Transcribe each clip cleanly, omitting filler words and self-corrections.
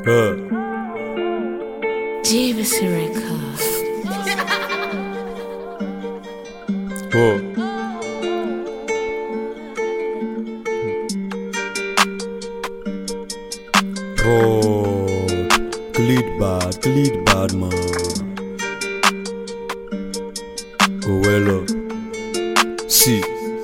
JVC Records. Road, Khalid bad man. Owelo, si.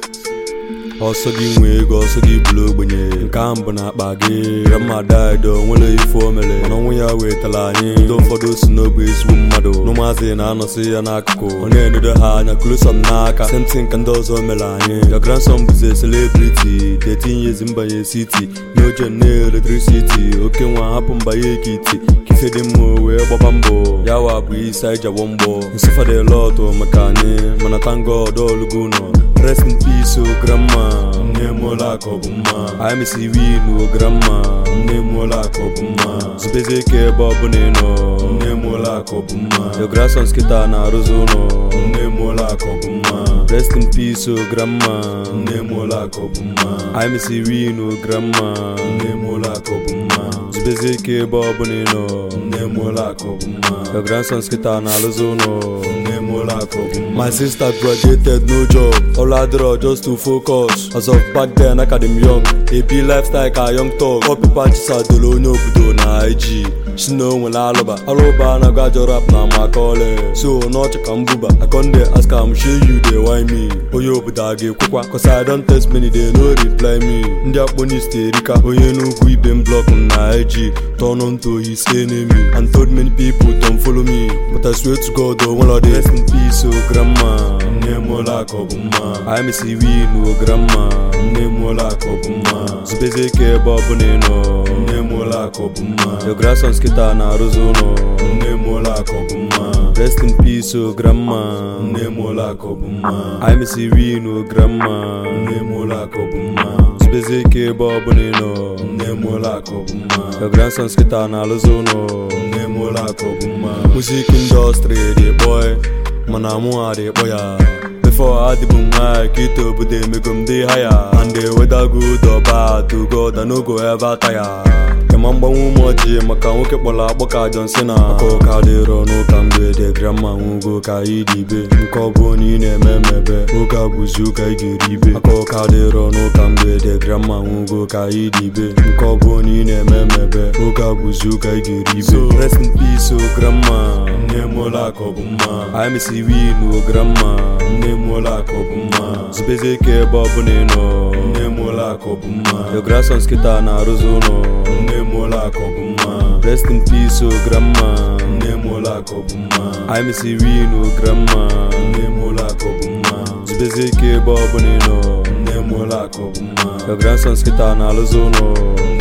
Also gi nwe ego, also gi bulu ogbenye. Nke a mbụ na-akpa gị Ramada edo nwere ife omele mana ọnwụ ya wetala anyị ndị ụfọdụ si n'ogbe ezigbo mmadụ n'ụmụazị na-anọsị ya n'akụkụ ọ na-enedo ha anya close up n'aka same thing ka ndị ọzọ mere anyị. Your grandson bụzi a celebrity 13 years mbanye city n'oje na electricity oke nwa hapụ mbanye ekiti kife dị mma wee gbaba mbọ ya wa bụ isi anyị jawo mgbọ nsifade lot maka anyị mana thank God olugo nọ. Rest in peace, oh grandma. Nemola kobuma. I miss you, no grandma. Nemola kobuma. Zubeze ke babu neno. Nemola kobuma. Your grandson's kita na rozono. Nemola kobuma. Rest in peace, oh grandma. Nemola kobuma. I miss you, no grandma. Nemola kobuma. Zubeze ke babu neno. Nemola kobuma. Your grandson's kita na rozono. Nemola kobuma. My sister graduated, no job. All I draw just to focus. As of back then, I got him young. AP lifestyle, ka young talk. All people just a dolo no budo na IG. She know when I na got your rap na my calling. So not to kambuba. I come there ask her, I'm sure you they why me. Oyo budage kukwa. Cause I don't text many, they no reply me. Ndia poni sterika. Oye no gui been block na IG. Turn on to his enemy. And told many people don't follow me. But I swear to God, don't wanna rest in peace, oh grandma. Nemola kobuma. I miss you, no grandma. Nemola kobuma. Zubeze ke babu neno. Nemola kobuma. Your grandson's kita na rozono. Nemola kobuma. Rest in peace, oh grandma. Nemola kobuma. I miss you, no grandma. Nemola kobuma. Zubeze ke babu neno. Nemola kobuma. Your grandson's kita na rozono. Nemola kobuma. Music industry, the boy. Mana mua de boya. Before I did boom high, Kito but they make them day higher. And they whether good or bad to God, I no go ever tire. Kemamba umoji, maka uke bola boka John Cena. Ako kadero no kambe de grandma ungo ka idibe. Nko boni ne memebe, uka buzu ka igiribe. Ako kadero no kambe de grandma ungo ka idibe. Nko boni ne memebe, uka buzu ka igiribe. So rest in peace, oh grandma. Nemola kobuma. I miss you, no grandma. Nemola kobuma. Zubeze ke babu neno. Nemola kobuma. Your grandson's kita na rozono. Nemola kobuma. Rest in peace, oh grandma. Nemola kobuma. I miss you, no grandma. Nemola kobuma. Zubeze ke babu neno. Nemola kobuma. Your grandson's kita na rozono.